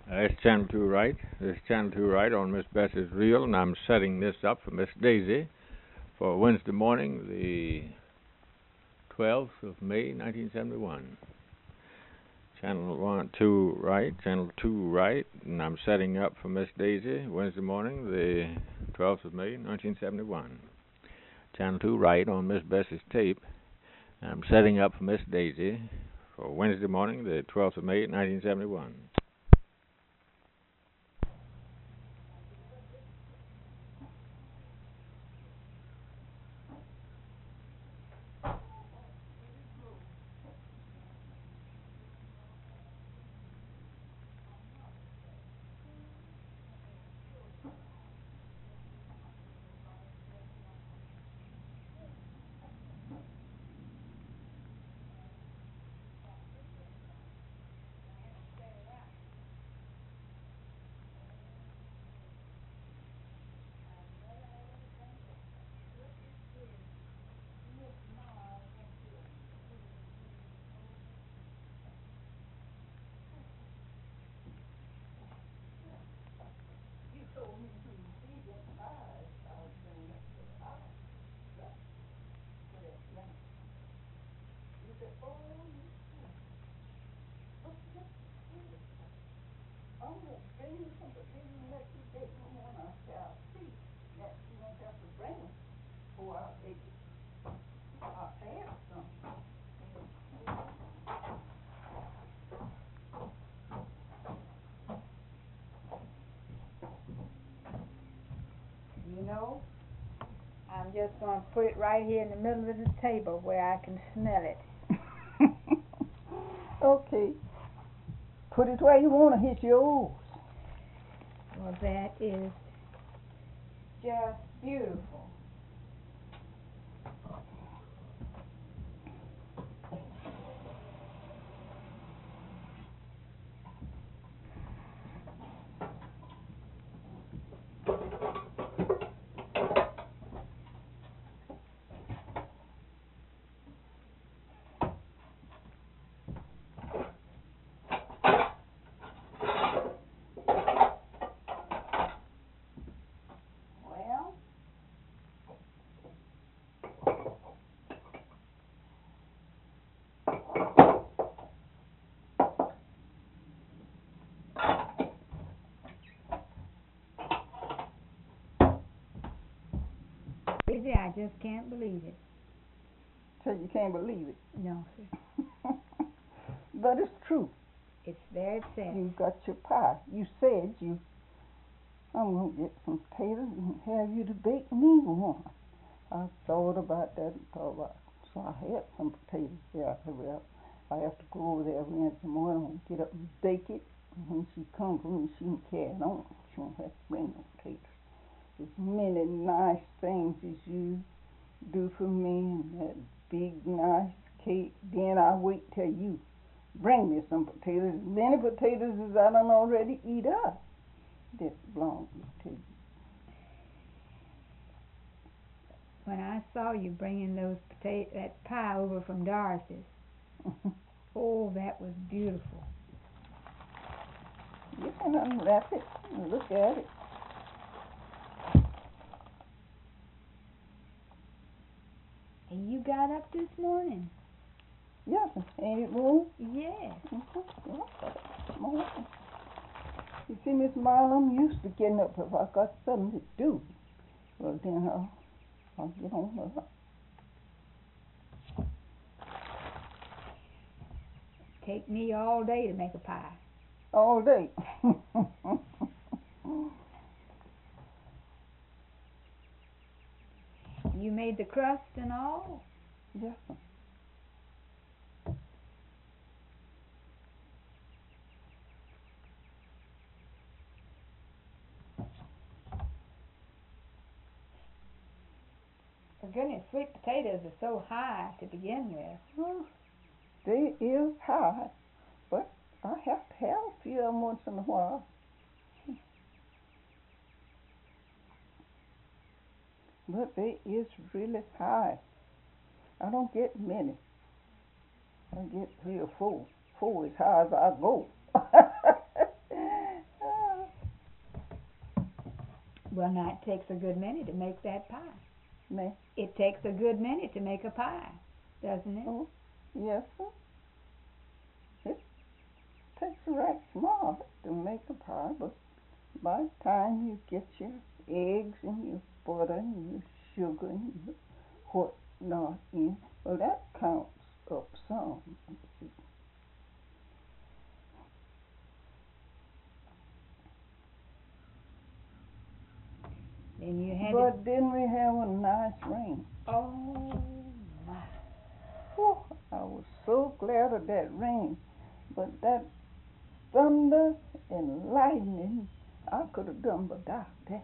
It's Channel 2 Right. This is Channel 2 Right on Miss Bessie's Reel, and I'm setting this up for Miss Daisy for Wednesday morning, the 12th of May, 1971. Channel 2 Right, Channel 2 Right, and I'm setting up for Miss Daisy Wednesday morning, the 12th of May, 1971. Channel 2 Right on Miss Bessie's tape. I'm setting up for Miss Daisy for Wednesday morning, the 12th of May, 1971. You know, I'm just going to put it right here in the middle of the table where I can smell it. Okay. Put it where you want to hit yours. Well, that is just beautiful. Well, crazy, I just can't believe it. So you can't believe it. No, sir. But it's true. It's very sad. You got your pie. You said I'm going to get some potatoes and have you to bake me one. I thought about that and thought about it. So I had some potatoes there. Well, I have to go over there Wednesday morning and get up and bake it. And when she comes for me, she can carry it on. She won't have to bring no potatoes. As many nice things as you do for me and that big nice cake. Then I wait till you bring me some potatoes. As many potatoes as I done already eat up. This belongs to you. When I saw you bringing that pie over from Dorothy's, oh, that was beautiful. You can unwrap it and look at it. And you got up this morning? Yes, ain't it warm? Yes. Morning. You see, Miss Marlin, I'm used to getting up if I got something to do. Well, then I'll get on with it. Take me all day to make a pie. All day. You made the crust and all? Yes. For goodness, sweet potatoes are so high to begin with. Well, they is high, but I have to have a few of them once in a while. But they is really high. I don't get many. I get 3 or 4. 4 as high as I go. Well, now it takes a good many to make that pie. Me? It takes a good many to make a pie, doesn't it? Oh, yes, sir. It takes a right smart to make a pie, but by the time you get your eggs and your butter and your sugar and your whatnot in, well, that counts up some. You see. Then you had But then we have a nice rain. Oh my! Whew, I was so glad of that rain, but that thunder and lightning, I could have done without that.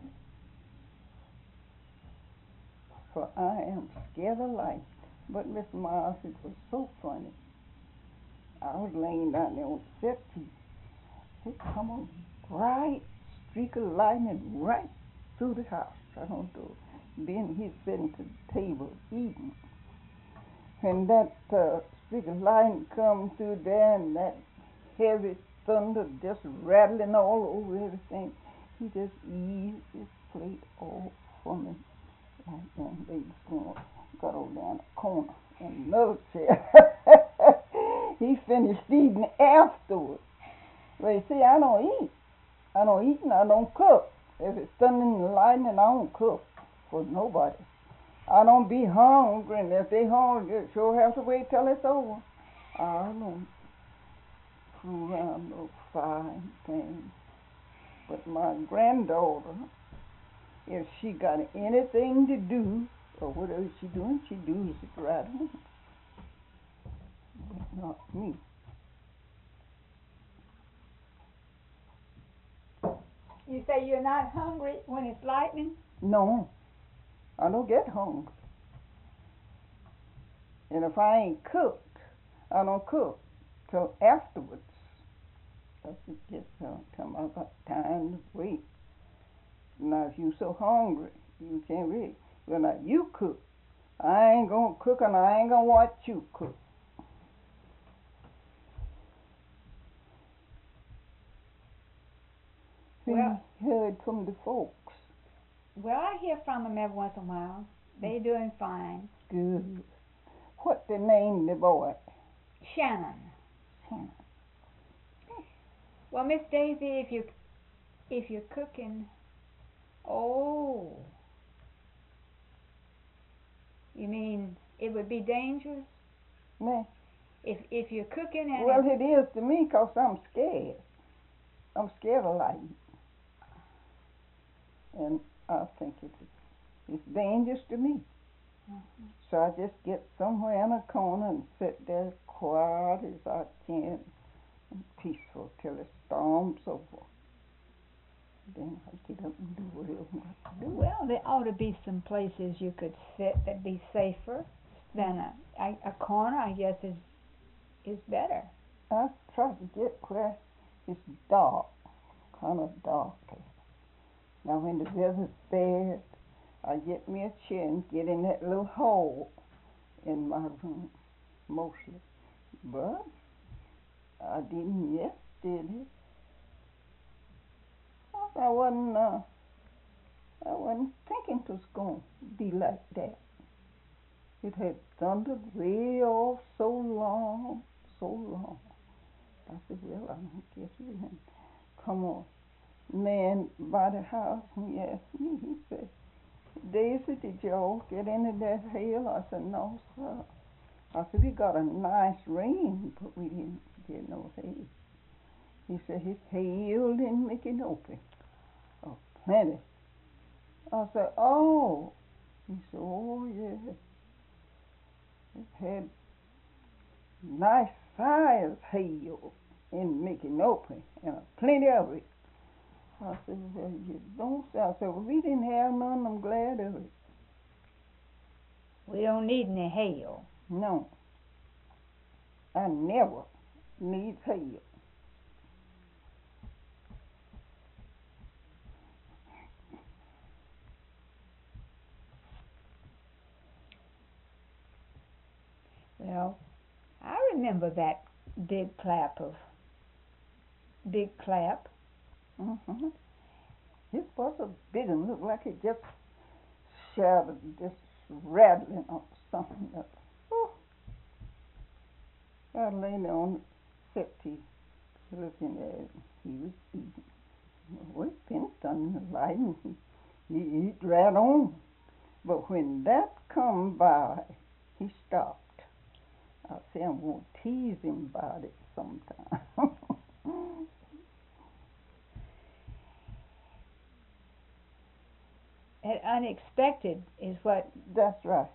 For I am scared of light. But Miss Miles, it was so funny. I was laying down there on the settee. It come a bright streak of lightning right through the house. I don't know. Then he's sitting to the table eating. And that streak of lightning come through there and that heavy thunder just rattling all over everything. He just eased his plate off for me. And they got over there in the corner in another chair. He finished eating afterwards. But you see, I don't eat. I don't eat and I don't cook. If it's thundering and lightning, I don't cook for nobody. I don't be hungry, and if they hungry, they sure have to wait till it's over. I don't fool around no fine things. But my granddaughter, if she got anything to do, or whatever she doing, she does it right on. But not me. You say you're not hungry when it's lightning? No, I don't get hungry. And if I ain't cooked, I don't cook till afterwards. That's it gets time I got time to wait. Now if you so hungry, you can't wait. Well now you cook. I ain't gonna cook and I ain't gonna watch you cook. Well, We heard from the folks. Well, I hear from them every once in a while. They doing fine. Good. What the name the boy? Shannon. Shannon. Well, Miss Daisy, if you're cooking, oh, you mean it would be dangerous? Me? If you're cooking and Well, it is to me 'cause I'm scared. I'm scared of lightning. And I think it's dangerous to me. Mm-hmm. So I just get somewhere in a corner and sit there quiet as I can and peaceful till the storm's over. Then I get up and do whatever I got to do. Well, there ought to be some places you could sit that'd be safer than a corner. I guess is better. I try to get where it's dark, kind of dark. Now when the weather's bad, I get me a chair and get in that little hole in my room, mostly. But I didn't yesterday. I wasn't thinking it was going to be like that. It had thundered way off so long. I said, well, I don't guess we can come on. Man by the house and he asked me, he said, Daisy, did y'all get into that hail? I said, no, sir. I said, we got a nice rain, but we didn't get no hail. He said, it hailed in Micanopy. Oh, plenty. I said, oh. He said, oh, yeah. It had nice size hail in Micanopy, and plenty of it. I said, well, you don't say. I said, well, we didn't have none. I'm glad of it. We don't need any hail. No. I never need hail. Well, I remember that big clap. Mm-hmm. His was a big one, looked like it just shattered, just rattling or something. Oh, I lay there on the settee looking at it. He was eating. Well, it's been done in the light, and he eat right on. But when that come by, he stopped. I said, I'm going to tease him about it sometime. And unexpected is what. That's right.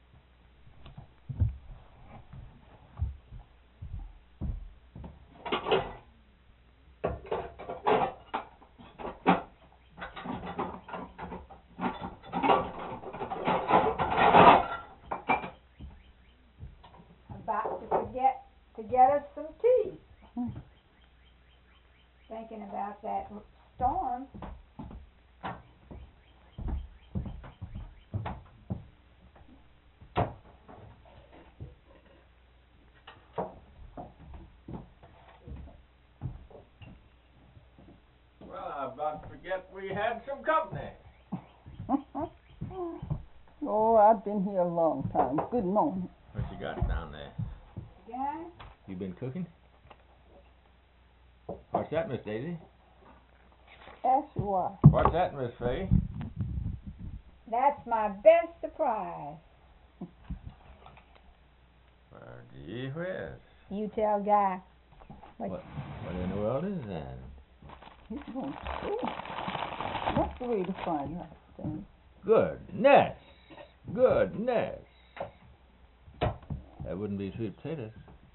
About to get us some tea. Thinking about that storm. Well, I about to forget we had some company. Oh, I've been here a long time. Good morning. What you got down there? Yeah? You been cooking? What's that, Miss Daisy? Ask you why. What's that, Miss Fay? That's my best surprise. Well, gee whiz. You tell Guy. What in the world is that? He's going to school. That's the way to find out things. Goodness! Goodness! That wouldn't be sweet potatoes.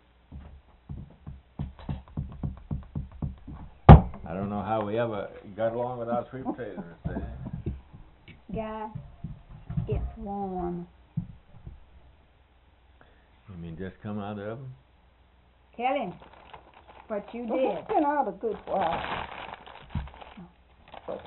I don't know how we ever got along without sweet potatoes, Miss Daisy. Guy, it's warm. You mean just come out of the oven? Tell him what you Well, did. it's been out a good while. But,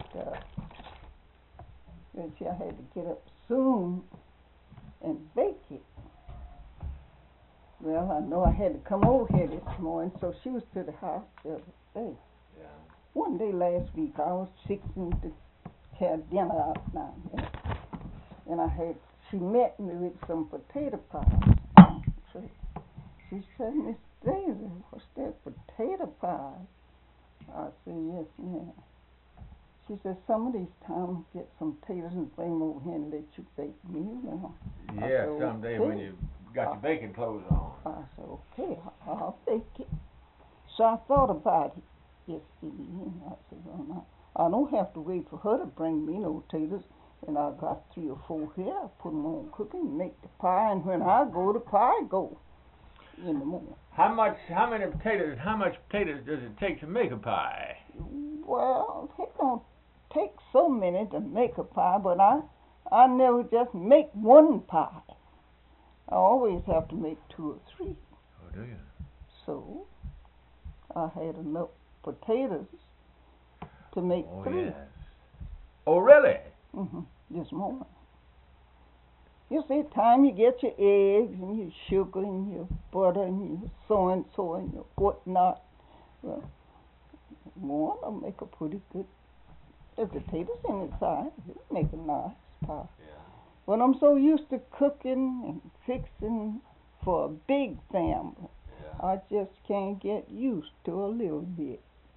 see, I had to get up soon and bake it. Well, I know I had to come over here this morning, so she was to the house the other day. Yeah. One day last week, I was fixing to have dinner out down there, and she met me with some potato pies. So she said, Miss Daisy, what's that, potato pie? I said, yes, ma'am. She said, some of these times get some potatoes and bring them over here and let you bake me. Well, Yeah, said, someday okay. when you got your baking clothes on. I said, okay, I'll bake it. So I thought about it yesterday, and I said, well, now, I don't have to wait for her to bring me no potatoes, and I got 3 or 4 here. I put them on cooking, make the pie, and when I go, the pie go in the morning. How much potatoes does it take to make a pie? Well, it don't take so many to make a pie, but I never just make one pie. I always have to make 2 or 3. Oh, do you? So I had enough potatoes to make 3. Yes. Oh, really? This morning. You see, time you get your eggs and your sugar and your butter and your so and your whatnot. Well, one will make a pretty good. The potatoes inside, it'll make a nice pie. Yeah. But I'm so used to cooking and fixing for a big family. Yeah. I just can't get used to a little bit.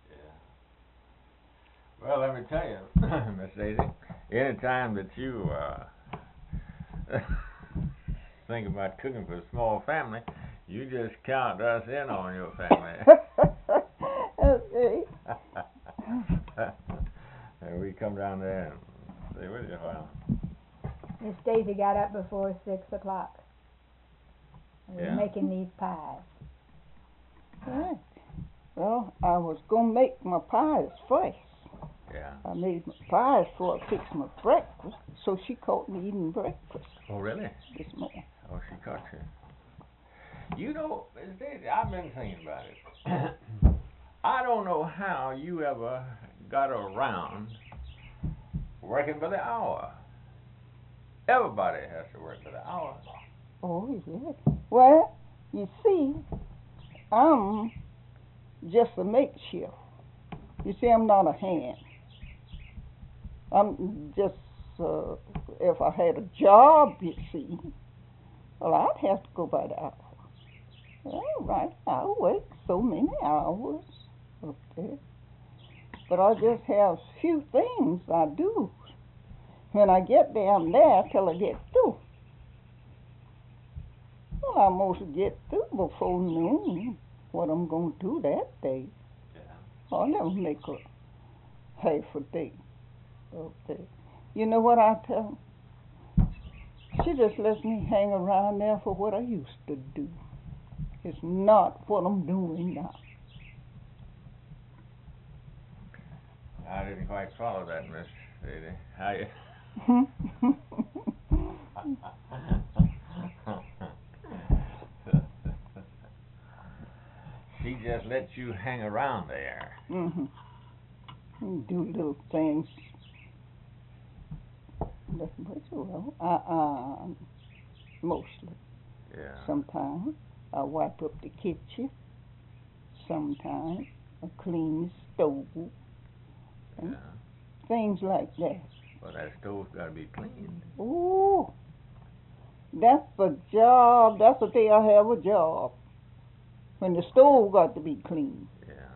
Yeah. Well, let me tell you, Miss Daisy, any time that you think about cooking for a small family, you just count us in on your family. Okay. And we come down there and stay with you a while. Miss Daisy got up before 6 o'clock. We were Yeah. making these pies. Right. Well, I was going to make my pies first. Yeah. I made my pies before I fixed my breakfast, so she caught me eating breakfast Oh, really? this morning. Oh, she caught you. You know, Miss Daisy, I've been thinking about it. I don't know how you ever got around working by the hour. Everybody has to work by the hour. Oh, yeah. Well, you see, I'm just a makeshift. You see, I'm not a hand. I'm just, if I had a job, you see, well, I'd have to go by the hour. All right, I'll work so many hours up there. But I just have few things I do when I get down there till I get through. Well, I mostly get through before noon what I'm going to do that day. Yeah. I'll never make a half a day up there. You know what I tell her? She just lets me hang around there for what I used to do. It's not what I'm doing now. I didn't quite follow that, Miss Sadie. How you? She just lets you hang around there. Mhm. Do little things. That's well, mostly. Yeah. Sometimes I wipe up the kitchen. Sometimes I clean the stove. Yeah. Things like that. Well, that stove's got to be cleaned. Ooh, that's a job. That's the day I have a job. When the stove got to be clean. Yeah.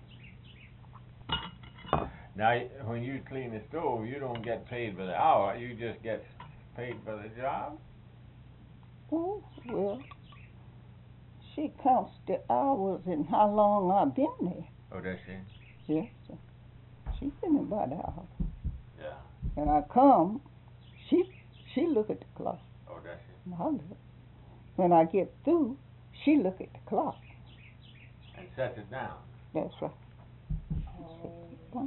Now, when you clean the stove, you don't get paid by the hour. You just get paid for the job. Oh, well, she counts the hours and how long I've been there. Oh, does she? Yes, sir. She's been there about an hour. Yeah. When I come, she look at the clock. Oh, does she? And I look. When I get through, she look at the clock. And sets it down. That's right. Sets it down.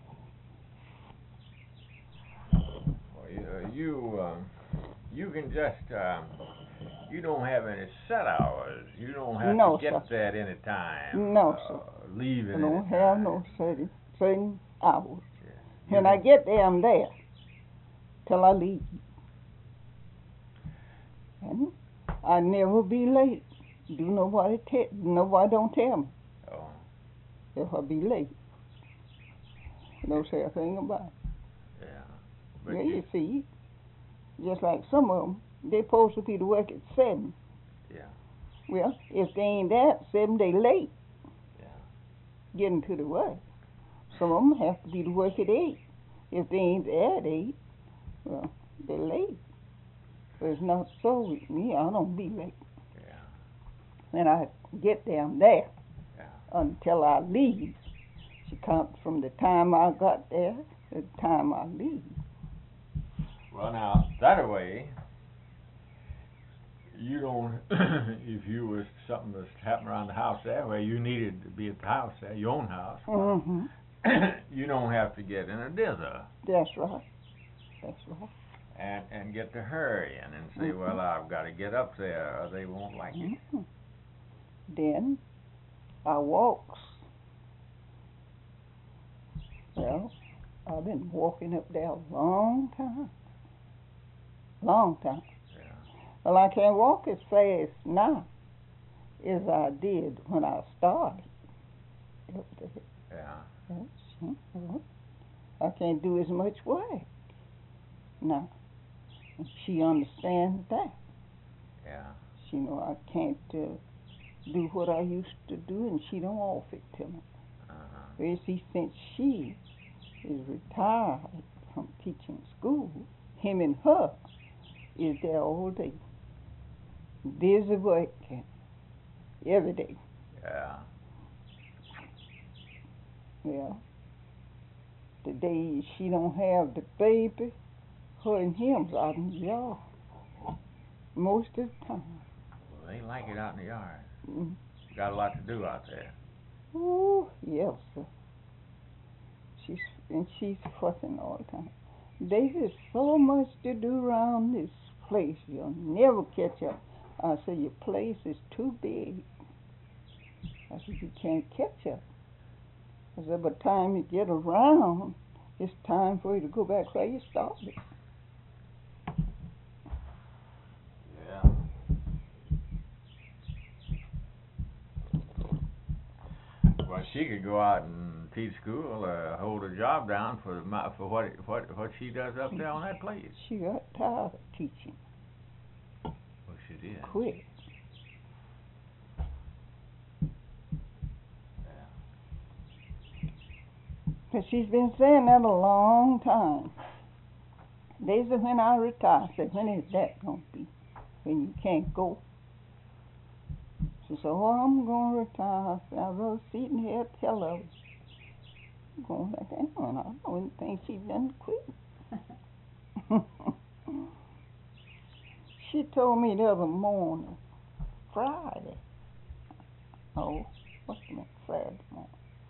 Well, you can just you don't have any set hours. You don't have No, to get sir. that any time. No, sir. Leave it. I don't have no certain hours. Yeah. When I get there, I'm there till I leave. And I never be late. Nobody don't tell me Oh. if I be late. Don't say a thing about it. Yeah. But Well, you see, just like some of them, they supposed to be to work at 7. Yeah. Well, if they ain't there at 7, they late. Yeah. Getting to the work. Some of them have to be to work at 8. If they ain't there at 8, well, they're late. But it's not so with me. I don't be late. Yeah. When I get there, I'm there. Yeah. Until I leave. She counts from the time I got there to the time I leave. Well, now that way, you don't. If you was something was happening around the house that way, you needed to be at the house there, your own house. Mm-hmm. You don't have to get in a dither. That's right. That's right. And get to hurrying and say, well, I've got to get up there or they won't like it. Mm-hmm. Then I walks. Well, I've been walking up there a long time. Long time. Yeah. Well, I can't walk as fast now as I did when I started up there. Yeah. Yes. Well, I can't do as much work now. And she understands that. Yeah. She know I can't do what I used to do, and she don't offer it to me. Uh-huh. Well, see, since she is retired from teaching school, him and her is there all day, busy working every day. Yeah. Well, the days she don't have the baby, her and him's out in the yard most of the time. Well, they like it out in the yard. Mm. Got a lot to do out there. Oh, yes, sir. She's fussing all the time. There's so much to do around this place. You'll never catch up. I said, your place is too big. I said, you can't catch up. I said, by the time you get around, it's time for you to go back where you started. Yeah. Well, she could go out and teach school, hold a job down for what she does up there on that place. She got tired of teaching. Well, she did. Quit. But she's been saying that a long time. They said when I retire, I said, when is that going to be? When you can't go? She said, oh, I'm going to retire. I said, I'd rather sit in here and tell her. I'm going back down. I wouldn't think she'd done quit. She told me the other morning, Friday. Oh, what's the name? Saturday morning.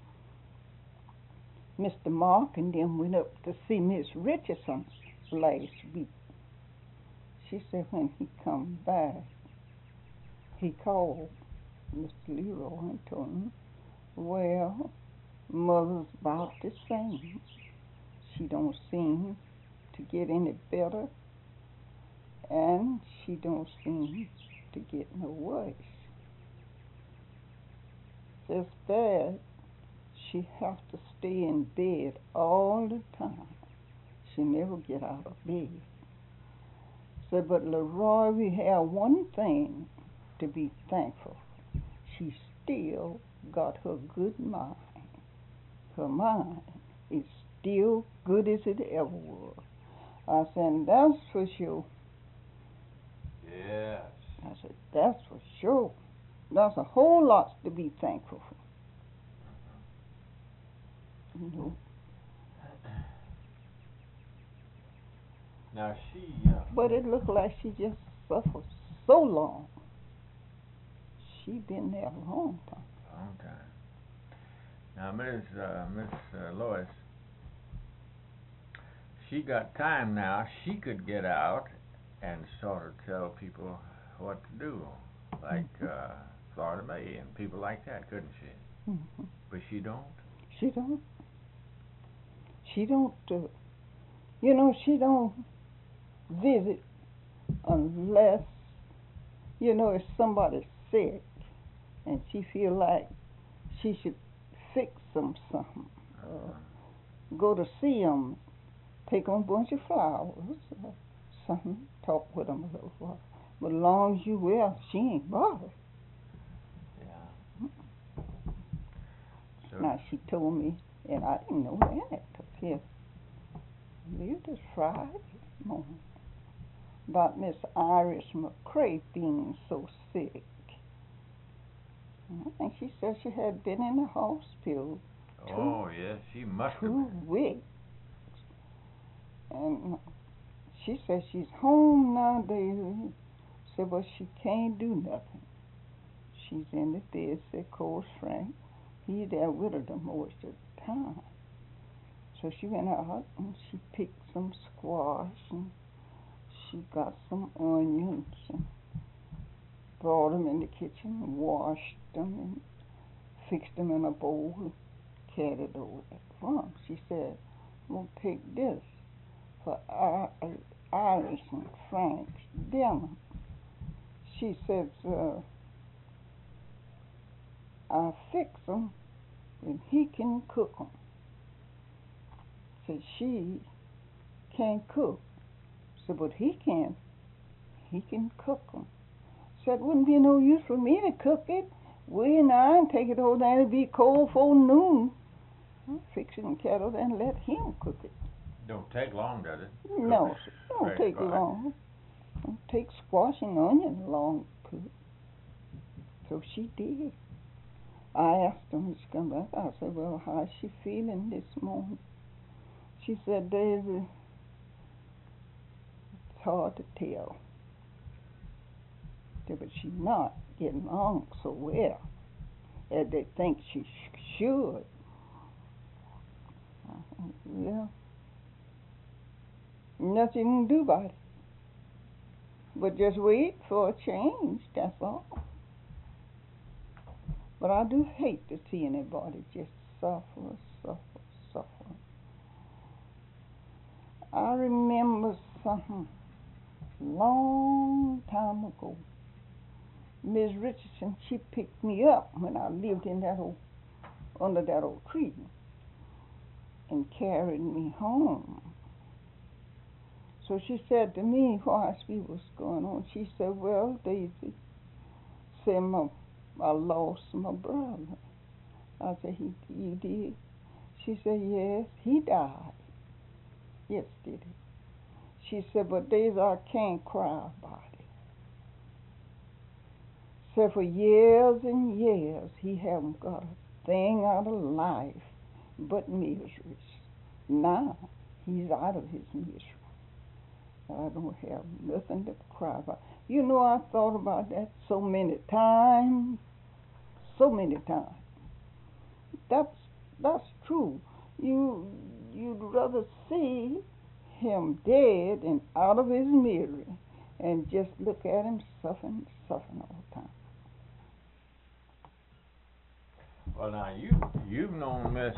Mr. Mark and them went up to see Miss Richardson last week. She said when he come back, he called Mr. Leroy and told him, well, Mother's about the same. She don't seem to get any better, and she don't seem to get no worse. Just bad she have to stay in bed all the time. She never get out of bed. Said, but Leroy, we have one thing to be thankful. She still got her good mind. Her mind is still good as it ever was. I said, that's for sure. Yes. I said, that's for sure. That's a whole lot to be thankful for. You know. Now she. But it looked like she just suffered so long. She been there a long time. Long time. Now, Miss Lois, she got time now. She could get out and sort of tell people what to do, like Florida May and people like that, couldn't she? Mm-hmm. But she don't. She don't. She don't. You know, she don't visit unless, you know, if somebody's sick and she feel like she should fix them something, go to see them, take them a bunch of flowers, something, talk with them a little while. But as long as you well, she ain't bothered. Yeah. So Now she told me, and I didn't know that till here. This Friday morning about Miss Iris McCrae being so sick. I think she said she had been in the hospital. Oh, yes, she must have 2 been. weeks. And she said she's home nowadays. Said, but she can't do nothing. She's in the bed, said Coach Frank. He's there with her the most of the time. So she went out and she picked some squash and she got some onions and brought them in the kitchen and washed them and fixed them in a bowl and carried it over at the farm. She said, I'm going to take this for Iris and Frank's dinner. She says, I'll fix them and he can cook them. Said she can't cook. Said, but he can. He can cook them. Said, wouldn't be no use for me to cook it. We and I and take it over there. It'd be cold for noon. I'll fix it and carry it and let him cook it. Don't take long, does it? No, it don't fresh take squash. long. Don't take squash and onion long to cook. So she did. I asked her when she come back. I said, well, how's she feeling this morning? She said, Daisy, it's hard to tell. But she's not getting on so well as they think she should. Yeah. Nothing you can do about it. But just wait for a change, that's all. But I do hate to see anybody just suffer. I remember something long time ago. Miss Richardson, she picked me up when I lived in that under that old tree. and carried me home. So she said to me while she was going on, she said, well, Daisy, said, I lost my brother. I said, you did? She said, yes, he died yesterday. She said, but Daisy, I can't cry about it. Said for years and years he haven't got a thing out of life but miseries. Now he's out of his misery. I don't have nothing to cry about. You know, I thought about that so many times. So many times. That's true. You'd rather see him dead and out of his misery and just look at him suffering all the time. Well, now you've known Miss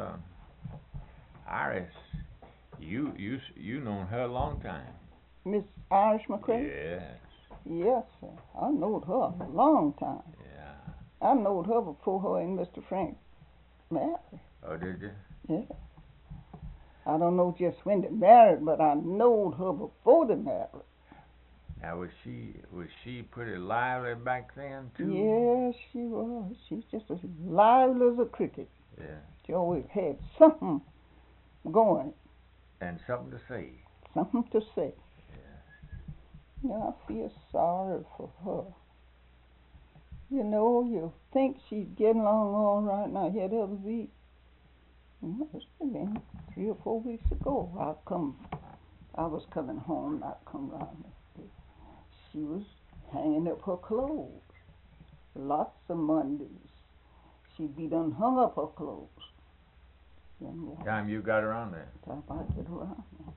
Iris. You known her a long time. Miss Iris McCray? Yes. Yes, sir. I knowed her a long time. Yeah. I knowed her before her and Mr. Frank married. Oh, did you? Yeah. I don't know just when they married, but I knowed her before they married. Now was she pretty lively back then too? Yes, she was. She's just as lively as a cricket. Yeah. She always had something going. And something to say. Something to say. Yeah. Yeah, I feel sorry for her. You know, you think she's getting along all right now. Yeah, the other week, it's been 3 or 4 weeks ago, I was coming home, not come round. She was hanging up her clothes. Lots of Mondays. She'd be done hung up her clothes. Time you got around there? Time I get around there.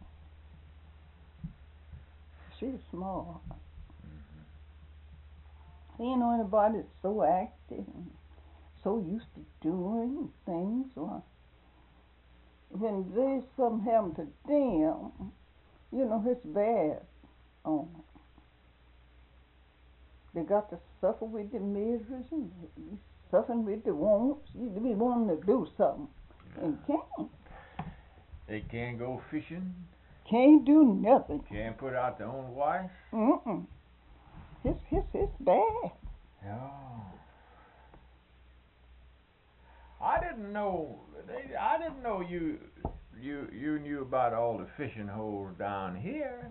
She's small. You know, anybody that's so active and so used to doing things, well, when there's something happen to them, you know, it's bad on them. They got to suffer with the miseries and suffering with the wants. You be wanting to do something and can't. They can't go fishing. Can't do nothing. Can't put out their own wife. It's bad. Yeah. I didn't know you knew about all the fishing holes down here.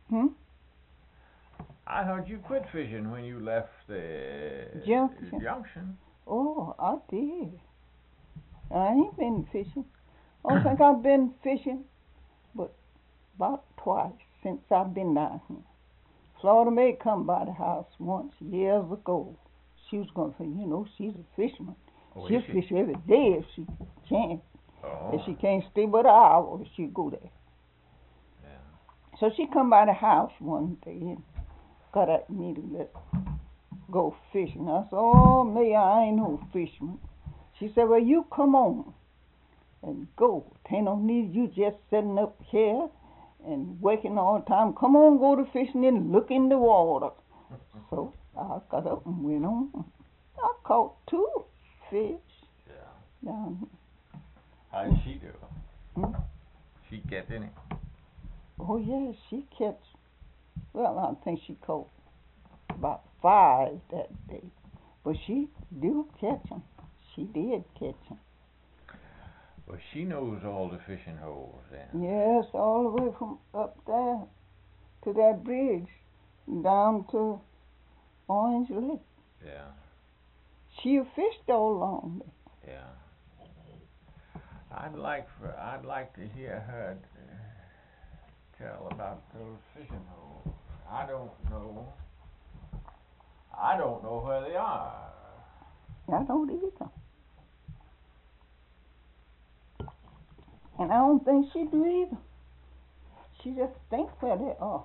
I heard you quit fishing when you left the junction. Oh, I did. I ain't been fishing. I don't think I've been fishing but about twice since I've been down here. Florida May come by the house once years ago. She was going to say, you know, she's a fisherman. Oh, She'll fish every day if she can. Oh. If she can't stay but an hour, she'll go there. Yeah. So she come by the house one day and got at me to let go fishing. I said, oh, May, I ain't no fisherman. She said, well, you come on and go. Ain't no need you just sitting up here and working all the time. Come on, go to fishing and look in the water. So I got up and went on. I caught 2 fish. Yeah. Down here. How did she do? Hmm? She catch any? Oh, yeah, she catch. Well, I think she caught about 5 that day. But she do catch them. She did catch them. Well, she knows all the fishing holes then. Yes, all the way from up there to that bridge down to Orange Lake. Yeah. She fished all along there. Yeah. I'd like to hear her tell about those fishing holes. I don't know where they are. I don't either. And I don't think she do either. She just thinks where they are.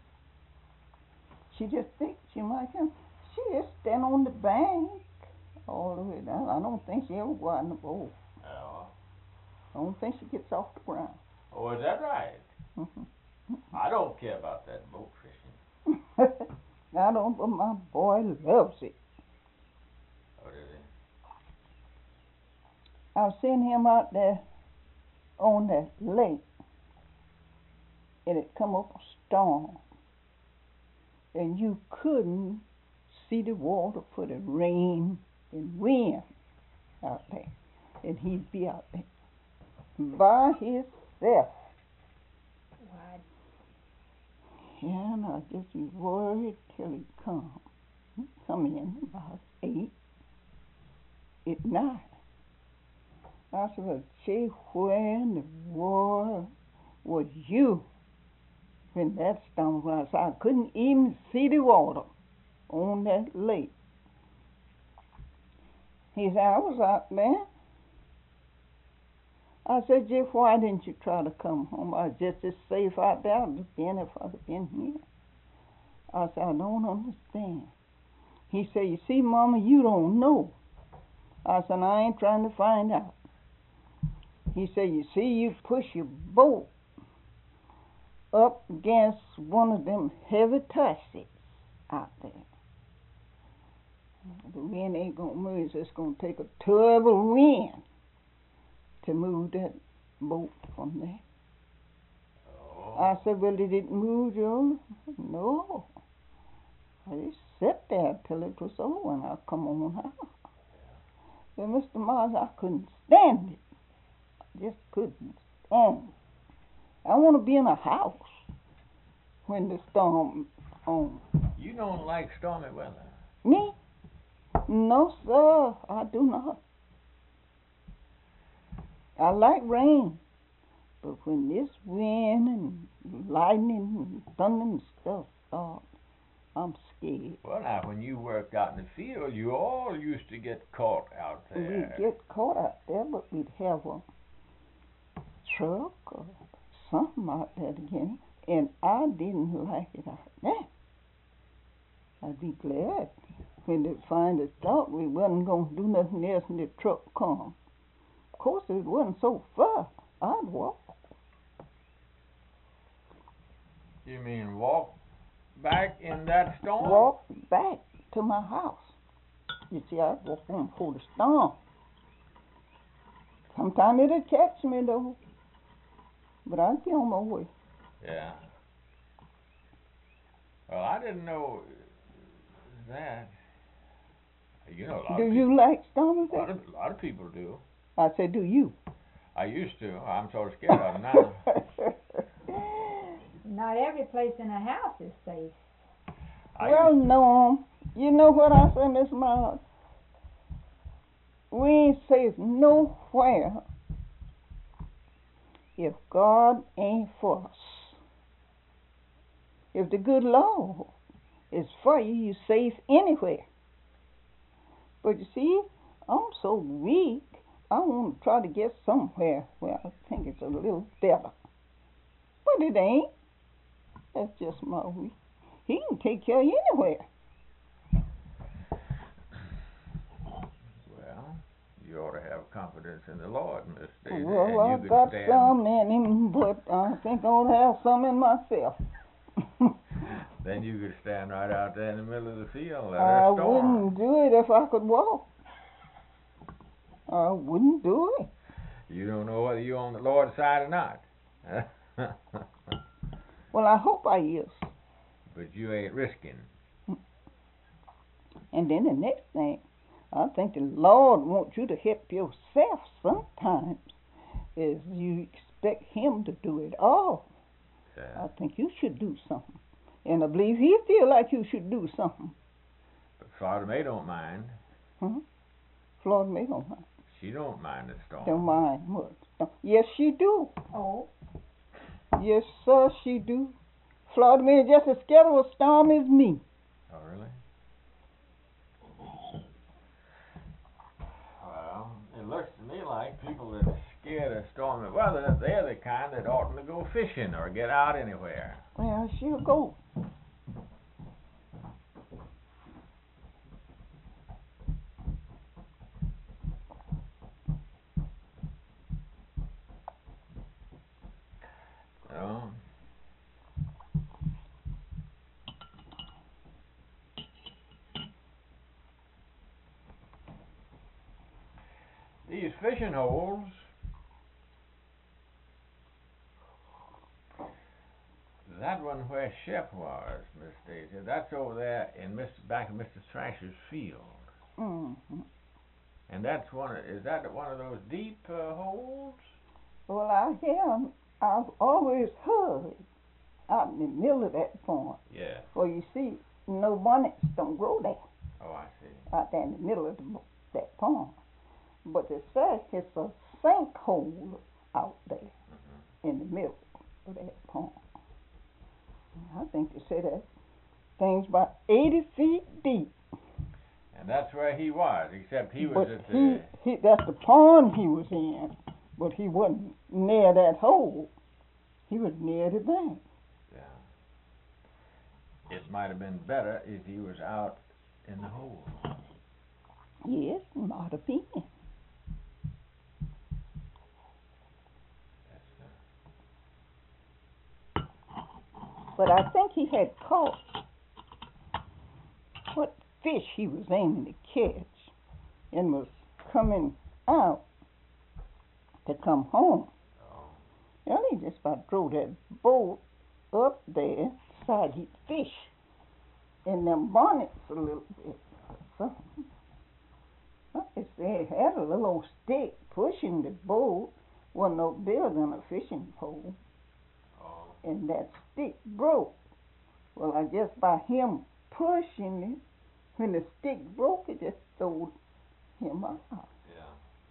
She just thinks she might come. She just stand on the bank all the way down. I don't think she ever go out in the boat. Oh. I don't think she gets off the ground. Oh, is that right? Mm-hmm. I don't care about that boat fishing. I don't, but my boy loves it. Oh, does he? I've seen him out there on that lake, and it come up a storm, and you couldn't see the water for the rain and wind out there, and he'd be out there by himself. Why, Yeah, and I just be worried till he come. He come in about 8 at night. I said, well, gee, where in the world was you when that storm was? I couldn't even see the water on that lake. He said, I was out there. I said, Jeff, why didn't you try to come home? I was just as safe out there as I'd been if I'd been here. I said, I don't understand. He said, you see, Mama, you don't know. I said, I ain't trying to find out. He said, you see, you push your boat up against one of them heavy tussocks out there. The wind ain't going to move. It's just going to take a terrible wind to move that boat from there. Oh. I said, well, did it move, Joe? No. I just sat there till it was over and I come on out. Well, Mr. Mars, I couldn't stand it. I just couldn't stand it. I want to be in a house when the storm on. You don't like stormy weather. Me? No, sir, I do not. I like rain, but when this wind and lightning and thunder and stuff starts, I'm scared. Well, now, when you worked out in the field, you all used to get caught out there. We'd get caught out there, but we'd have a truck or something out there again, and I didn't like it out there. I'd be glad when they finally thought we wasn't going to do nothing else and the truck come. Of course, it wasn't so far. I'd walk. You mean walk back in that storm? Walk back to my house. You see, I'd walk on before the storm. Sometimes it'd catch me, though. But I'd be on my way. Yeah. Well, I didn't know that. You know, a lot Do of you people, like stormy a lot weather? of, a lot of people do. I said, do you? I used to. I'm sort of scared of it now. not every place in a house is safe. Well, no. You know what I say, Miss Miles? We ain't safe nowhere if God ain't for us. If the good Lord is for you, you're safe anywhere. But you see, I'm so weak, I want to try to get somewhere where I think it's a little better. But it ain't. That's just my weak. He can take care of you anywhere. Well, you ought to have confidence in the Lord, Miss Daisy. Well, and you I've could got stand. some in him, but I think I ought to have some in myself. Then you could stand right out there in the middle of the field. Let I her storm. wouldn't do it if I could walk. I wouldn't do it. You don't know whether you're on the Lord's side or not. Well, I hope I is. But you ain't risking. And then the next thing, I think the Lord wants you to help yourself sometimes. Is you expect Him to do it all. Yeah. I think you should do something. And I believe He feel like you should do something. But Florida May don't mind. Huh? Florida May don't mind. She don't mind the storm. Don't mind much. Yes, she do. Oh, Yes, sir, she do. Florida May is just as scared of a storm as me. Oh, really? Well, it looks to me like people that are scared of stormy weather, they're the kind that oughtn't to go fishing or get out anywhere. Well, she'll go. No. These fishing holes where Shep was, Miss Daisy. That's over there in back of Mr. Thrasher's field. Mm-hmm. And that's is that one of those deep holes? Well, I've always heard out in the middle of that pond. Yeah. Well, you see, no bonnets don't grow there. Oh, I see. Out there in the middle of that pond. But they say it's a sinkhole out there in the middle of that pond. I think they say that thing's about 80 feet deep. And that's where he was, except he was But at the... that's the pond he was in. But he wasn't near that hole. He was near the bank. Yeah. It might have been better if he was out in the hole. Yes, might have been. But I think he had caught what fish he was aiming to catch and was coming out to come home. Oh. Well, he just about drove that boat up there, decided he'd fish in them bonnets a little bit. So, I guess they had a little old stick pushing the boat, wasn't no bigger than a fishing pole. Oh. And that stick broke. Well, I guess by him pushing it, when the stick broke, it just threw him out. Yeah.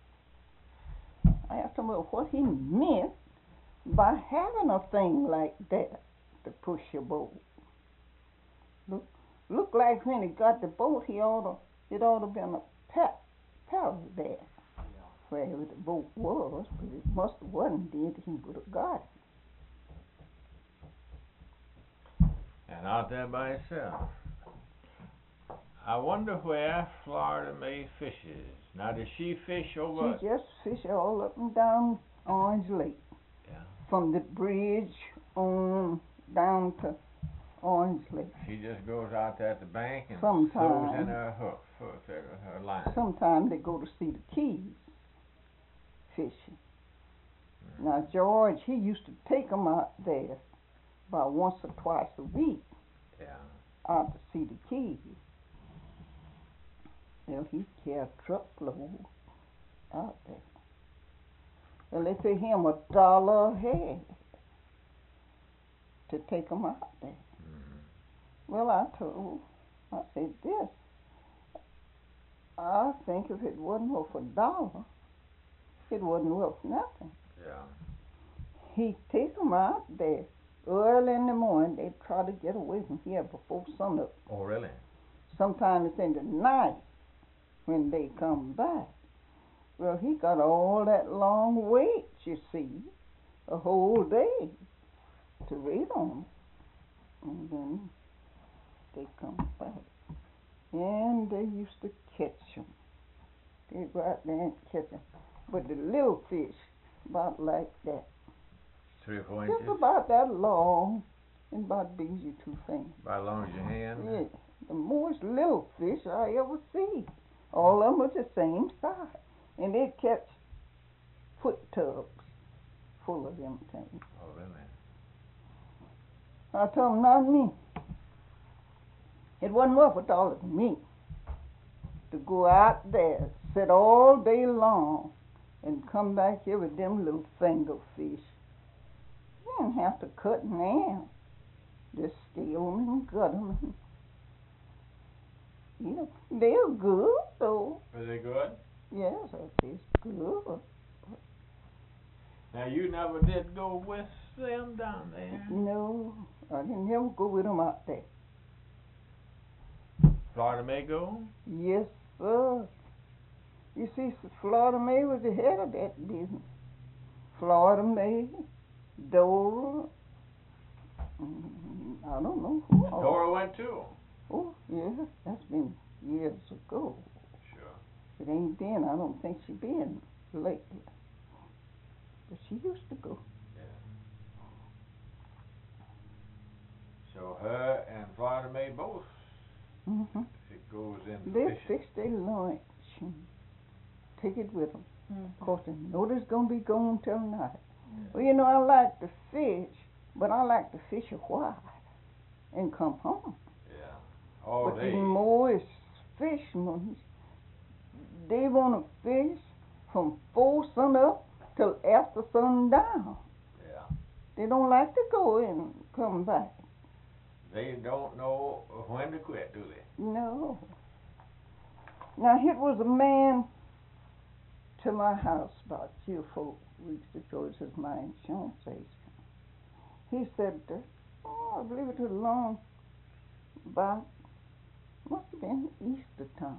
I asked him what he meant by having a thing like that to push your boat. Look like when he got the boat, it ought to been a paddle there. Yeah. Wherever the boat was, but it must have wasn't dead, he would have got it. And out there by itself. I wonder where Florida Mae fishes. Now, does she fish over? She just fish all up and down Orange Lake. Yeah. From the bridge on down to Orange Lake. She just goes out there at the bank and Sometimes. throws in her hook, her line. Sometimes they go to see the Keys fishing. Now, George, he used to take them out there about once or twice a week. Yeah. Out to see the Keys. Well, he'd carry a truckload out there. Well, they pay him $1 a head to take them out there. Mm-hmm. Well, I said this. I think if it wasn't worth $1, it wasn't worth nothing. Yeah. He'd take them out there early in the morning. They'd try to get away from here before sunup. Oh, really? Sometimes it's in the night when they come back. Well, he got all that long wait, you see, a whole day to wait on them. And then they come back. And they used to catch them. They'd go out there and catch them. But the little fish, about like that. 3 or 4 inches? Just about that long and about big as your 2 fingers. About as long as your hand? Yeah, the most little fish I ever see. All of them are the same size. And they'd catch foot tubs full of them things. Oh, really? I told them, not me. It wasn't worth $1 to me to go out there, sit all day long, and come back here with them little finger fish. You didn't have to cut an hand. Just scale them and gut them. You know, they're good, though. Are they good? Yes, it tastes good. Now, you never did go with them down there? No, I didn't ever go with them out there. Florida Mae go? Yes, sir. You see, Florida Mae was the head of that business. Florida Mae, Dora, I don't know who. Dora went too? Oh, yeah, that's been years ago. Sure. It ain't been, I don't think she been lately. But she used to go. Yeah. So her and Florida Mae both, Mm-hmm. it goes in They fishing. fix their lunch and take it with them. Mm-hmm. Of course, they know they're going to be gone till night. Yeah. Well, you know, I like to fish, but I like to fish a while. and come home. Yeah. All But day. the Moorish fishermen, they want to fish from 4 sun up till after sundown. Yeah. They don't like to go and come back. They don't know when to quit, do they? No. Now, here was a man to my house about 3 or 4 weeks ago. This is my insurance agent. He said, I believe it was long, about, must have been Easter time.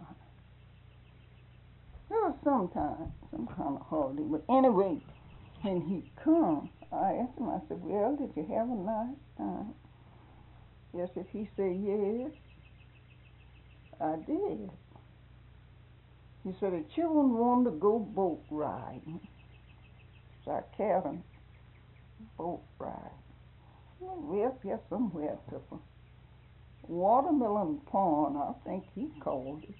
There was some kind of holiday. But anyway, when he come, I asked him, I said, well, did you have a nice time? Yes, if he said, yes, I did. He said, the children wanted to go boat riding. So I carried them boat riding. We up here somewhere to a Watermelon Pond, I think he called it.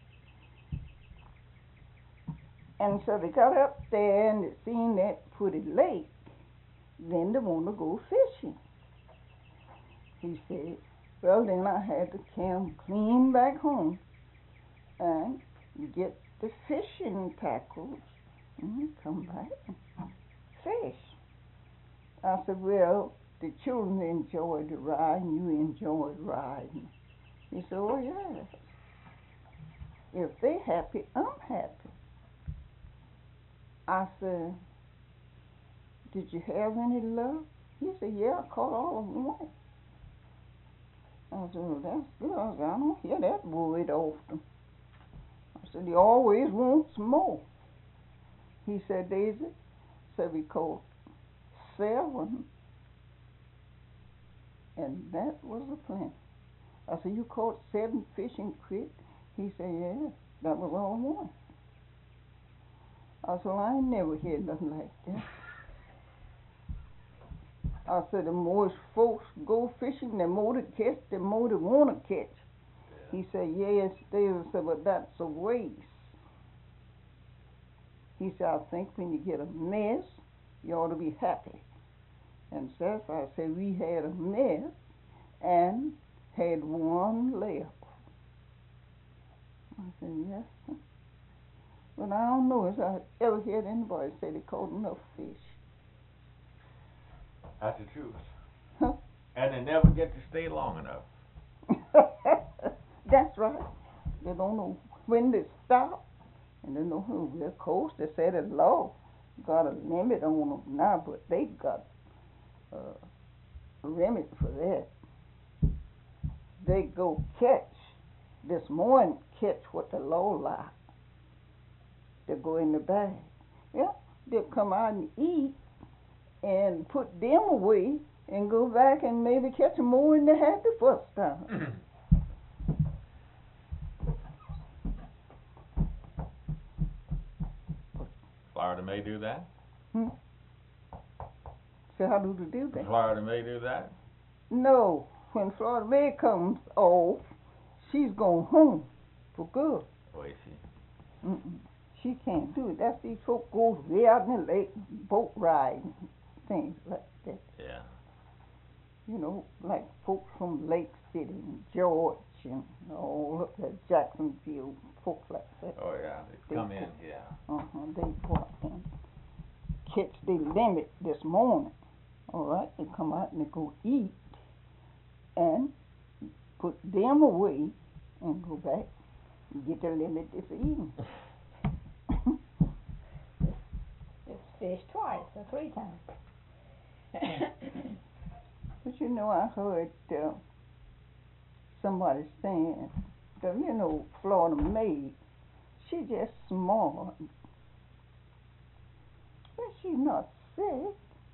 And so they got up there and they seen that pretty lake. Then they want to go fishing. He said, well, then I had to come clean back home and get the fishing tackles and come back and fish. I said, well, the children enjoyed the ride and you enjoyed riding. He said, oh, yes. If they're happy, I'm happy. I said, did you have any luck? He said, yeah, I caught all of them. I said, well, that's good. I said, I don't hear that word often. I said, he always wants more. He said, Daisy, said we caught 7, and that was the plan. I said, you caught 7 fish in creek? He said, yeah, that was all one. I said, well, I ain't never heard nothing like that. I said, the more folks go fishing, the more they catch, the more they want to catch. He said, yes, David said, but that's a waste. He said, I think when you get a mess, you ought to be happy. And so I said, we had a mess and had 1 left. I said, yes, sir. But I don't know if I ever heard anybody say they caught enough fish. That's the truth. Huh? And they never get to stay long enough. That's right. They don't know when to stop, and they know who. Of course, they said the law got a limit on them now, but they got a limit for that. They go catch this morning, catch what the law allows. They go in the bag. Yeah, they'll come out and eat and put them away and go back and maybe catch more than they had the first time. Florida may do that. So how do they do that? Florida may do that. No, when Florida May comes off, she's going home for good. Oh, is she? She can't do it. That's these folk goes way out in the lake, boat riding, things like that. Yeah. You know, like folks from Lake City and George and all up there, Jacksonville, folks like that. Oh, yeah. They come in, yeah. They go out and catch the limit this morning. All right, they come out and they go eat and put them away and go back and get the limit this evening. It's fished twice or 3 times. But you know, I heard somebody saying that, you know, Florida May, she just smart. But she's not sick.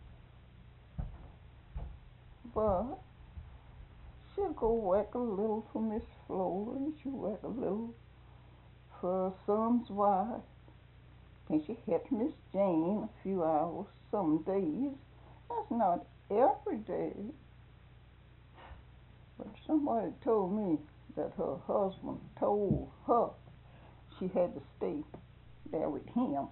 But she'll go work a little for Miss Flora, and she'll work a little for her son's wife. And she helped Miss Jane a few hours some days. That's not every day. But somebody told me that her husband told her she had to stay there with him.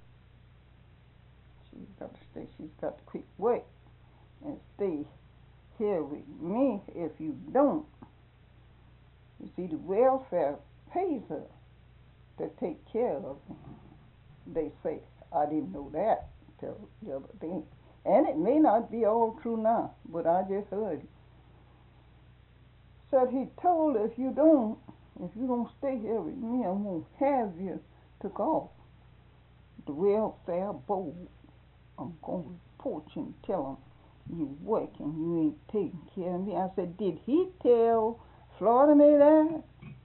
She's got to quit work and stay here with me if you don't. You see, the welfare pays her to take care of him. They say. I didn't know that till the other day. And it may not be all true now, but I just heard it. Said he told her, if you don't stay here with me, I'm going to have you took off the welfare board. I'm going to report you and tell them you working, you ain't taking care of me. I said, did he tell Florida Mae that?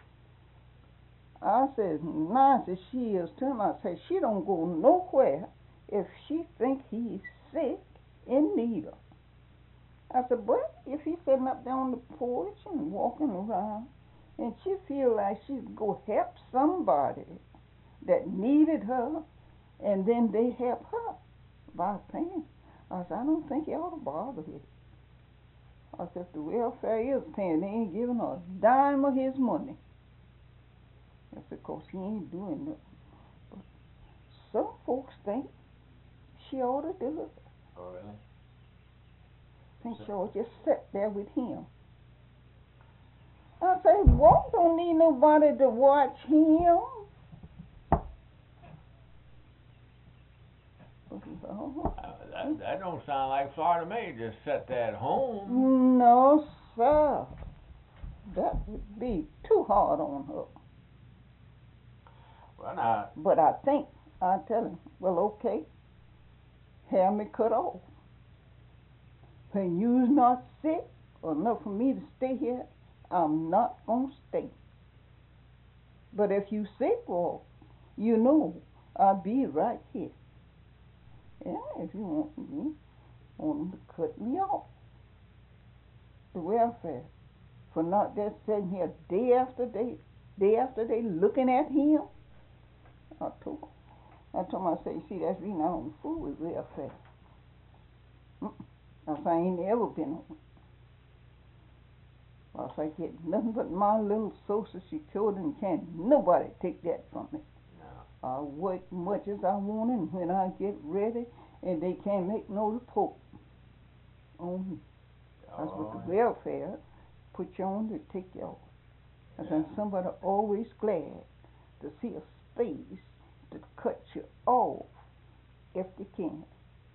I said, nice as she is to him, I said, she don't go nowhere if she think he's sick and need her. I said, but if he's sitting up there on the porch and walking around, and she feel like she'd go help somebody that needed her, and then they help her by paying. I said, I don't think you ought to bother with it. I said, if the welfare is paying, they ain't giving her a dime of his money. I said, 'cause he ain't doing nothing. But some folks think she ought to do it. Oh, really? Think she ought to just sit there with him. I say, Walt don't need nobody to watch him. That don't sound like Florida Mae just sat there at home. No, sir. That would be too hard on her. Well, now. But I think, I tell him, well, okay, have me cut off. When you's not sick or enough for me to stay here, I'm not going to stay. But if you sick, well, you know I'll be right here. Yeah, if you want them to cut me off. The welfare. For not just sitting here day after day looking at him. I told him, I said, you see, that's the reason I don't fool with welfare. I said, I ain't ever been on it. I said, I get nothing but my little Social Security and can't nobody take that from me. No. I work much as I want, and when I get ready, and they can't make no report on me. That's what the welfare put you on to take you off. I said, somebody always glad to see a space to cut you off if they can.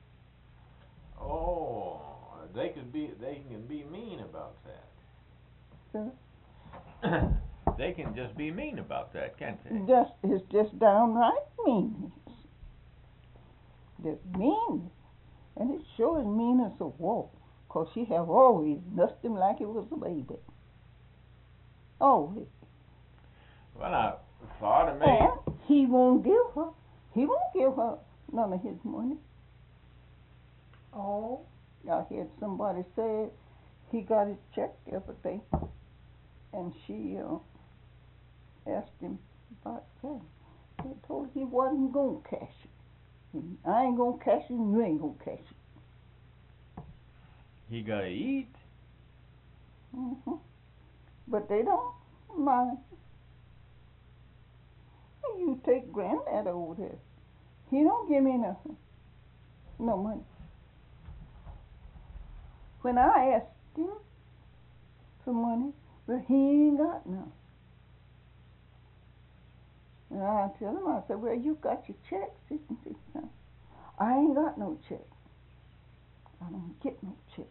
Oh, they can be mean about that. Sir? They can just be mean about that, can't they? It's just downright meanness. Just meanness. And it sure is mean as a wolf, 'cause she have always nursed him like it was a baby. Always. Well, now, Florida Mae. And he won't give her none of his money. Oh. I heard somebody say he got his check the other day, and she asked him about that. He told her he wasn't going to cash it. I ain't going to cash it, and you ain't going to cash it. He got to eat. Mm-hmm. But they don't mind. You take Granddad over there. He don't give me nothing. No money. When I asked him for money, but he ain't got none. And I tell him, I said, well, you got your check, I ain't got no check. I don't get no check.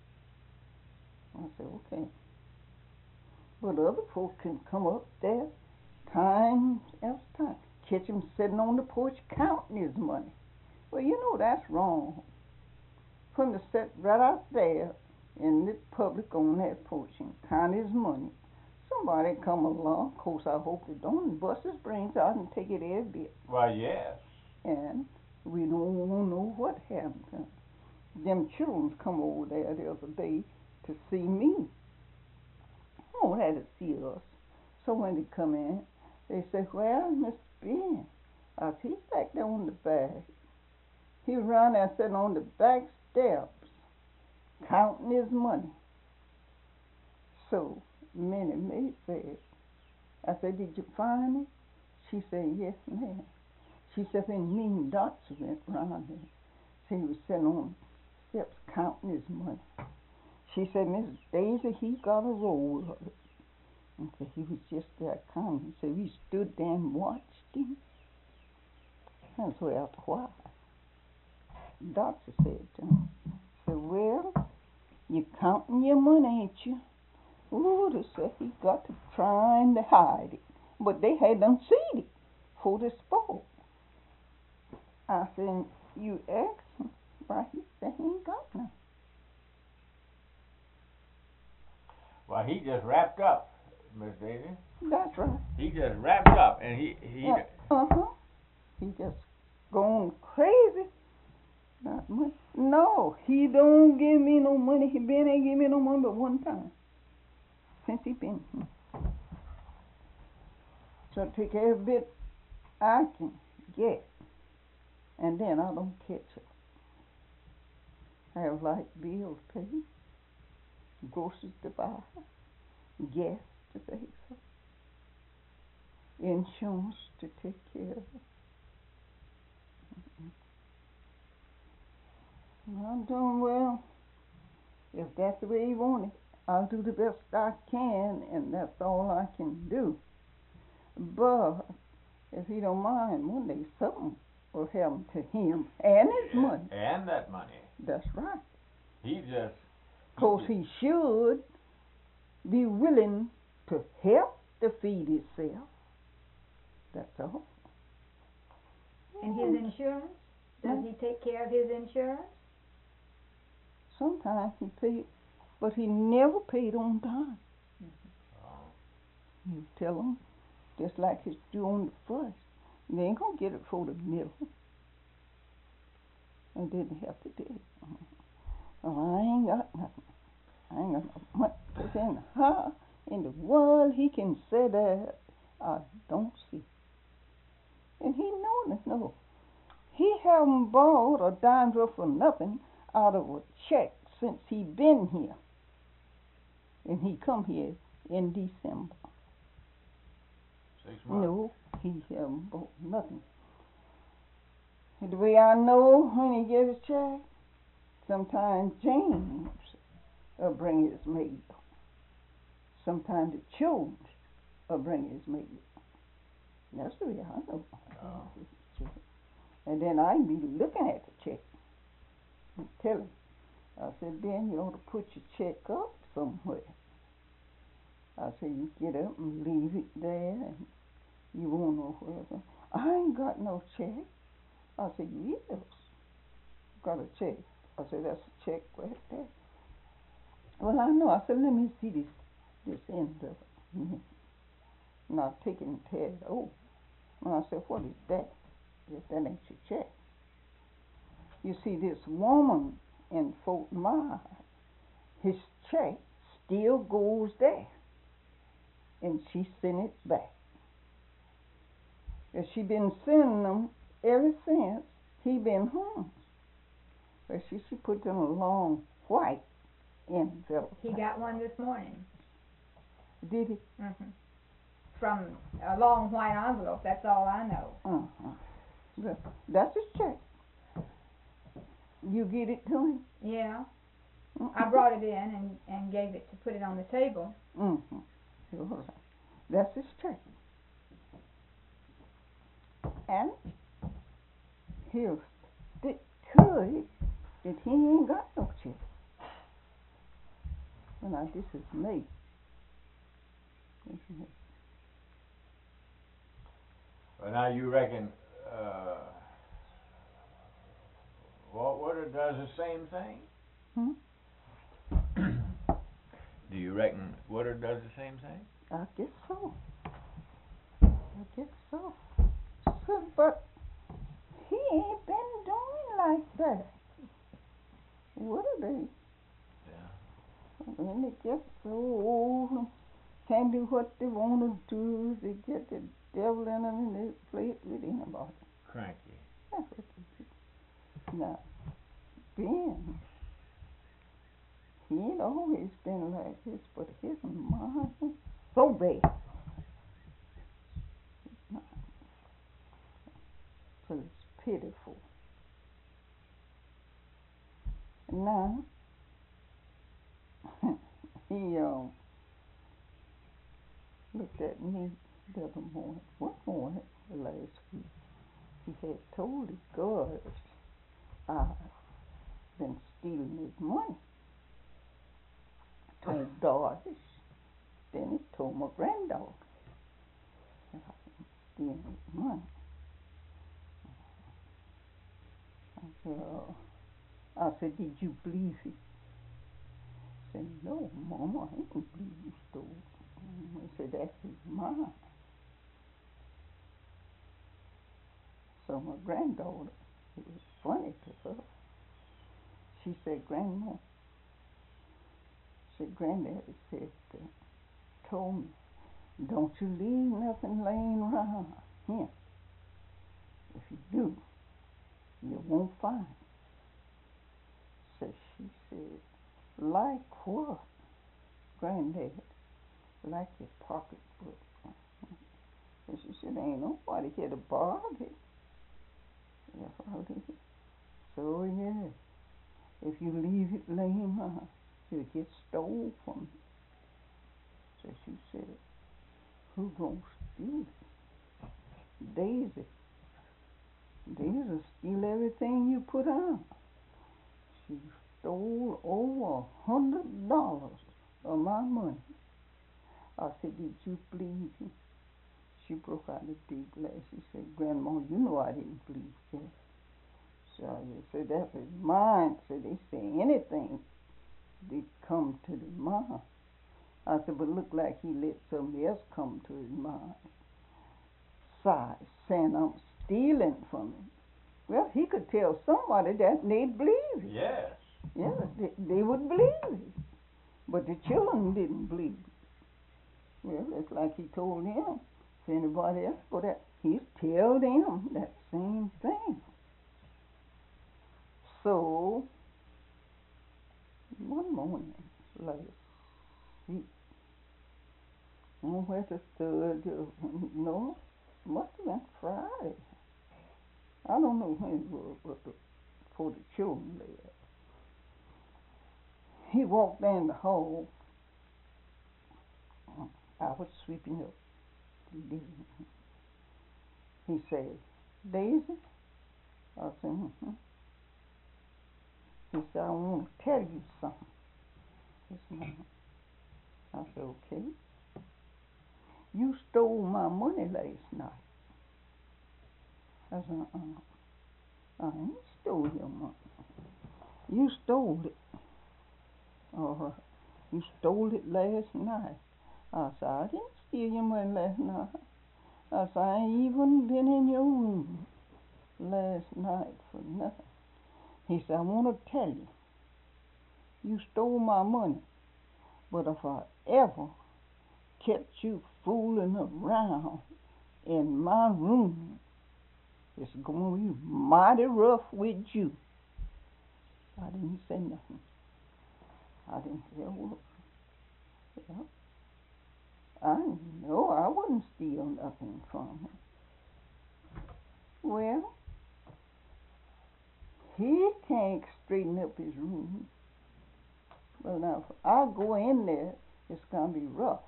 I said, okay. But other folks can come up there time after time. Catch him sitting on the porch counting his money. Well, you know that's wrong. For him to sit right out there in the public on that porch and count his money. Somebody come along, of course I hope they don't, and bust his brains out and take it every bit. Why, yes. And we don't know what happened to them. Them children come over there the other day to see me. Oh, they had to see us. So when they come in, they say, well, Mr. Ben, I see he's back there on the back. He was around there sitting on the back steps, counting his money. So Minnie Mae said, I said, did you find it? She said, yes, ma'am. She said, when mean dots went round there, so he was sitting on the steps counting his money. she said, Miss Daisy, he got a roll of it. And so he was just there coming. So we stood there and watched him. And so after a while, the doctor said to him, said, well, you counting your money, ain't you? Oh, they said he got to trying to hide it. But they had done seen it for the sport. I said, you asked him, right? He said he ain't got none. Well, he just wrapped up, Miss Daisy. That's right. He just wrapped up, and he He just going crazy. Not much. No, he don't give me no money. He been ain't give me no money but one time since he been here. So I take every bit I can get, and then I don't catch it. I have light bills paid, groceries to buy, gas to pay for, insurance to take care of. I'm doing well. If that's the way you want it, I'll do the best I can, and that's all I can do. But if he don't mind, one day something will happen to him and his money. And that money. That's right. He just. Because he should be willing to help to feed himself. That's all. And his insurance? Does he take care of his insurance? Sometimes he paid, but he never paid on time. You tell him, just like it's due on the first, they ain't gonna get it for the middle. And then they have to do it. Oh, I ain't got nothing. I ain't got no money in how in the world he can say that I don't see. And he know. He haven't borrowed a dime worth for nothing out of a check since he been here. And he come here in December. 6 months. No, he haven't bought nothing. And the way I know when he get his check, sometimes James will bring his mail. Sometimes the children will bring his mail. That's the way I know. And then I be looking at the check and tell him, I said, Ben, you ought to put your check up somewhere. I said, you get up and leave it there, and you won't know where. I ain't got no check. I said, yes, got a check. I said, that's a check right there. Well, I know. I said, let me see this end of it. Not taking and tear it over. And I said, what is that? If that ain't your check. You see, this woman in Fort Myers, his check still goes there. And she sent it back. And she been sending them ever since he been home. But she put in a long white envelope. He got one this morning. Did he? Mm-hmm. From a long white envelope, that's all I know. Uh-huh. That's his check. You get it to him? Yeah. I brought it in and gave it to put it on the table. Mm-hmm. All right. That's his check. And he'll stick to it that he ain't got no check. Well, now, this is me. Well, now you reckon Walt Woodard does the same thing? Do you reckon Woodard does the same thing? I guess so. So, but he ain't been doing like that. Woodard ain't. Yeah. When they get so old and can't do what they want to do, they get the devil in them and they play it with anybody. Cranky. That's what they do. Now, Ben, he ain't always been like this, but his mind is so bad. So it's pitiful. Now, he looked at me the other morning, one morning last week. He had told his girls I'd been stealing his money. Told Doris, then he told my granddaughter that I'd been stealing his money. I said, did you believe it? He said, no, Mama, I didn't believe you stole it. I said, that's his mine. So my granddaughter, it was funny to her. She said, Grandma, Granddaddy said, told me, don't you leave nothing laying around here. If you do, you won't find it. So she said, like what, Granddad? Like your pocketbook. And she said, ain't nobody here to borrow it. Yes, I did. So yeah, if you leave it laying around, it'll get stole from you. So she said, who gonna steal it? Daisy. Daisy steal everything you put on. She stole over $100 of my money. I said, did you believe it? She broke out a big laugh. She said, Grandma, you know I didn't believe that. So I said, that was mine. So they say anything did come to the mind. I said, but look like he let somebody else come to his mind. Saying I'm stealing from him. Well, he could tell somebody that and they'd believe it. Yes. Yes, they would believe it. But the children didn't believe it. Well, it's like he told them. If anybody else go that, he'd tell them that same thing. So, one morning, last week, where the third, no, must have been Friday. I don't know when it was, but before the children left. He walked down the hall. I was sweeping up. He said, Daisy? I said, mm-hmm. He said, I want to tell you something. Yes, ma'am. I said, okay. You stole my money last night. I said, I ain't stole your money. You stole it. You stole it last night. I said, I didn't steal your money last night. I said, I ain't even been in your room last night for nothing. He said, I want to tell you, you stole my money, but if I ever catch you fooling around in my room, it's going to be mighty rough with you. I didn't say nothing. I didn't say a word. Yeah. I know I wouldn't steal nothing from him. Well, he can't straighten up his room. Well, now, if I go in there, it's going to be rough.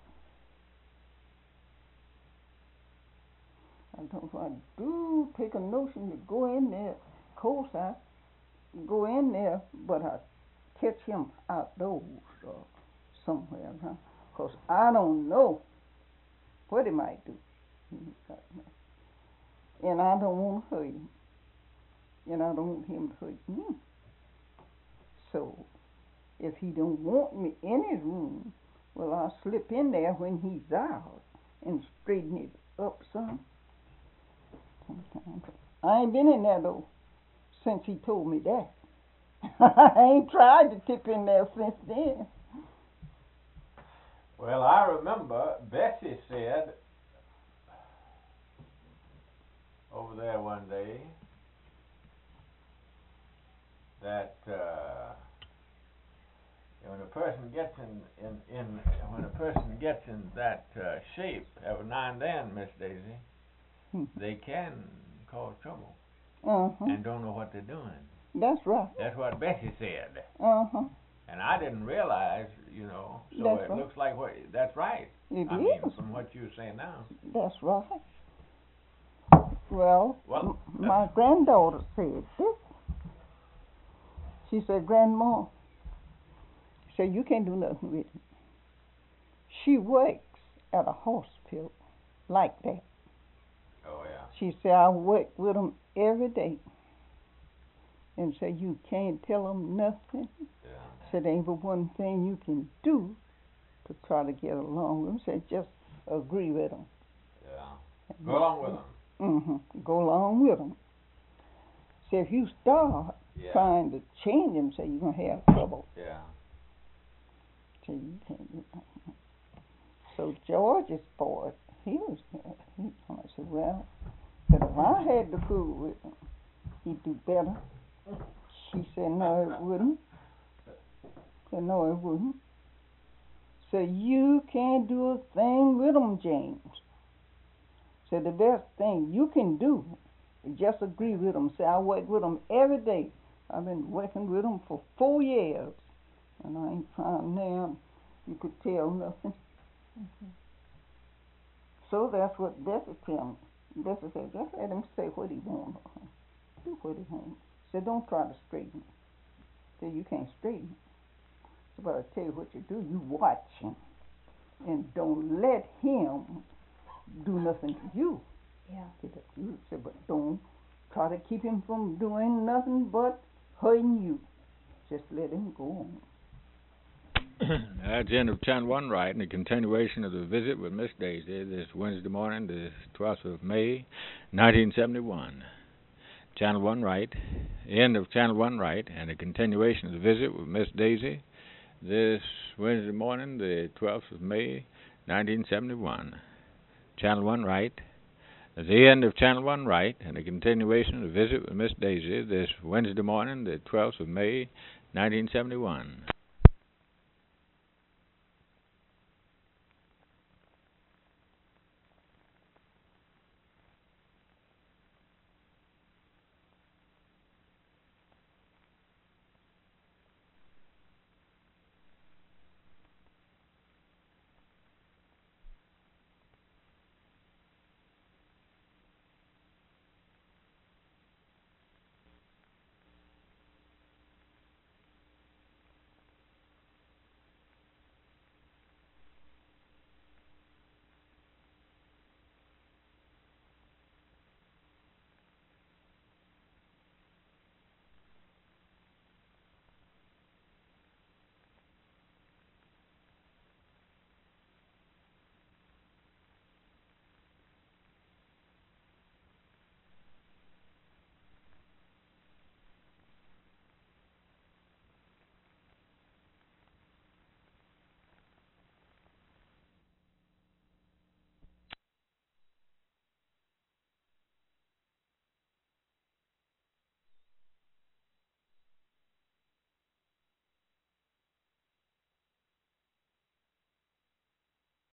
I don't know if I do take a notion to go in there. Of course, I go in there, but I catch him outdoors or somewhere, because I don't know what he might do. And I don't want to hurt him. And I don't want him to hurt me. So, if he don't want me in his room, well, I'll slip in there when he's out and straighten it up some. Sometimes. I ain't been in there, though, since he told me that. I ain't tried to tip in there since then. Well, I remember Bessie said over there one day that when a person gets when a person gets in that shape every now and then, Miss Daisy, they can cause trouble and don't know what they're doing. That's right. That's what Bessie said. And I didn't realize, you know, so That's it right. looks like that's right. It I is. mean, from what you're saying now. That's right. Well, Well, my granddaughter said this. She said, Grandma, she said, you can't do nothing with it. She works at a hospital like that. Oh, yeah. She said, I work with them every day. And said, you can't tell them nothing. Yeah. Said, ain't but one thing you can do to try to get along with them. Said, just agree with them. Yeah. Go along with them. Go along with them. So if you start Yeah. trying to change them, say you're gonna have trouble. Yeah. So you can't do that. So George's boy, I said, well, but if I had to fool with him, he'd do better. She said, no, it wouldn't. Said, no, it wouldn't. So you can't do a thing with them, James. So the best thing you can do is just agree with them. Say, I work with them every day. I've been working with them for 4 years. And I ain't found now you could tell nothing. So that's what Bessie tell me. Bessie said, just let him say what he wants. Do what he wants. Said, don't try to straighten it. Said, you can't straighten it. But I tell you what you do, you watch him. And don't let him do nothing to you. Yeah. You say, but don't try to keep him from doing nothing but hurting you. Just let him go on. That's the end of Channel 1 Right, and the continuation of the visit with Miss Daisy this Wednesday morning, the 12th of May, 1971. Channel 1 Right, the end of Channel 1 Right, and the continuation of the visit with Miss Daisy this Wednesday morning, the 12th of May, 1971. Channel 1 Right, the end of Channel 1 Right, and the continuation of the visit with Miss Daisy this Wednesday morning, the 12th of May, 1971.